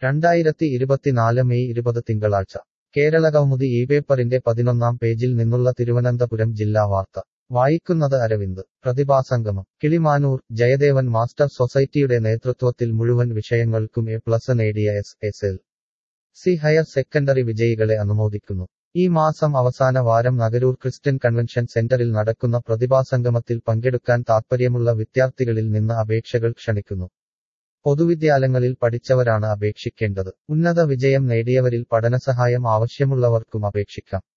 2024 May 20 തിങ്കളാഴ്ച കേരള കൗമുദി ഈ പേപ്പറിന്റെ 11-ാം പേജിൽ നിന്നുള്ള തിരുവനന്തപുരം ജില്ലാ വാർത്ത വായിക്കുന്നത് അരവിന്ദ് പ്രതിഭാസംഗമം കിളിമാനൂർ ജയദേവൻ മാസ്റ്റർ സൊസൈറ്റിയുടെ നേതൃത്വത്തിൽ മുഴുവൻ വിഷയങ്ങൾക്കും എ+ നേടിയ SSLC ഹയർ സെക്കൻഡറി വിജയികളെ അനുമോദിക്കുന്നു. ഈ മാസം അവസാന വാരം നഗരൂർ ക്രിസ്ത്യൻ കൺവെൻഷൻ സെന്ററിൽ നടക്കുന്ന പ്രതിഭാസംഗമത്തിൽ പങ്കെടുക്കാൻ താൽപ്പര്യമുള്ള വിദ്യാർത്ഥികളിൽ നിന്ന് അപേക്ഷകൾ ക്ഷണിക്കുന്നു. പൊതുവിദ്യാലയങ്ങളിൽ പഠിച്ചവരാണ് അപേക്ഷിക്കേണ്ടത്. ഉന്നത വിജയം നേടിയവരിൽ പഠനസഹായം ആവശ്യമുള്ളവർക്കും അപേക്ഷിക്കാം.